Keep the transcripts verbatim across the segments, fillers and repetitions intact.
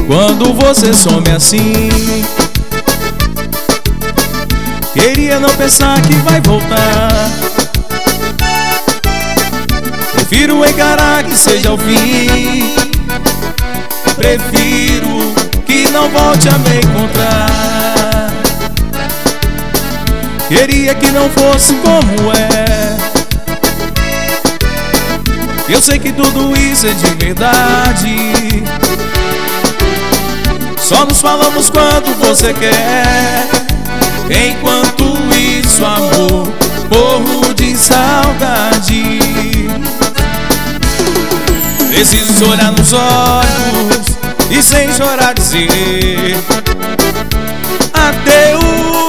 quando você some assim. Queria não pensar que vai voltar. Prefiro encarar que seja o fim. Prefiro que não volte a me encontrar. Queria que não fosse como é. Eu sei que tudo isso é de verdade. Só nos falamos quando você quer. Enquanto isso, amor, morro de saudade. Preciso olhar nos olhos e sem chorar dizer adeus.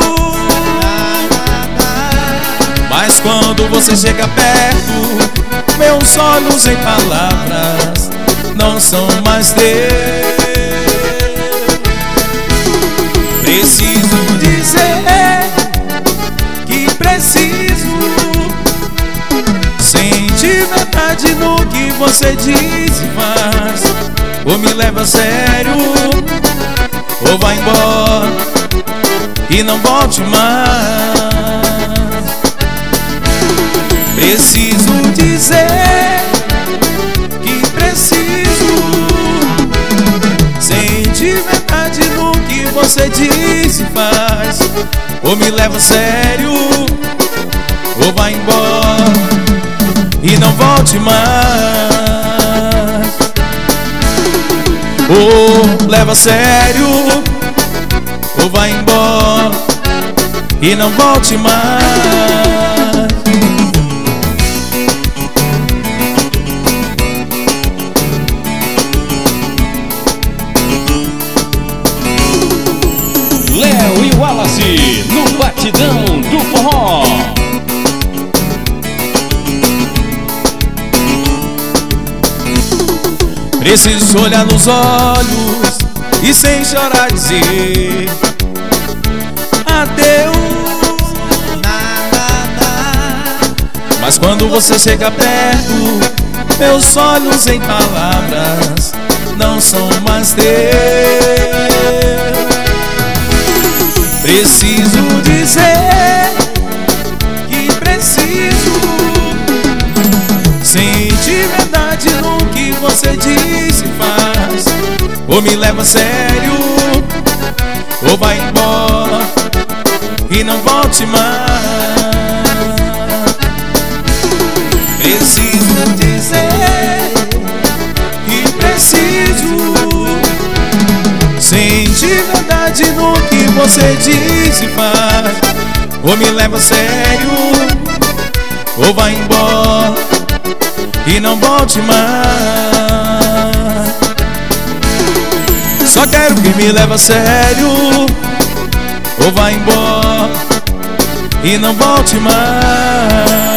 Mas quando você chega perto, meus olhos em palavras não são mais teus. Preciso dizer que preciso. Sente verdade no que você diz e faz. Ou me leva a sério, ou vai embora e não volte mais. Preciso dizer que preciso. Sente verdade no que você diz e faz. Ou me leva a sério, ou vai embora e não volte mais. Ou leva a sério, ou vai embora e não volte mais. Léo e Wallace no batidão do forró. Preciso olhar nos olhos e sem chorar dizer adeus. Mas quando você chega perto, meus olhos em palavras não são mais teus. Preciso dizer que preciso. Sente verdade no que você diz e faz. Ou me leva a sério, ou vai embora e não volte mais. Preciso dizer que preciso. Sente verdade no que você diz e faz. Ou me leva a sério, ou vai embora e não volte mais. Só quero que me leve a sério, ou vai embora e não volte mais.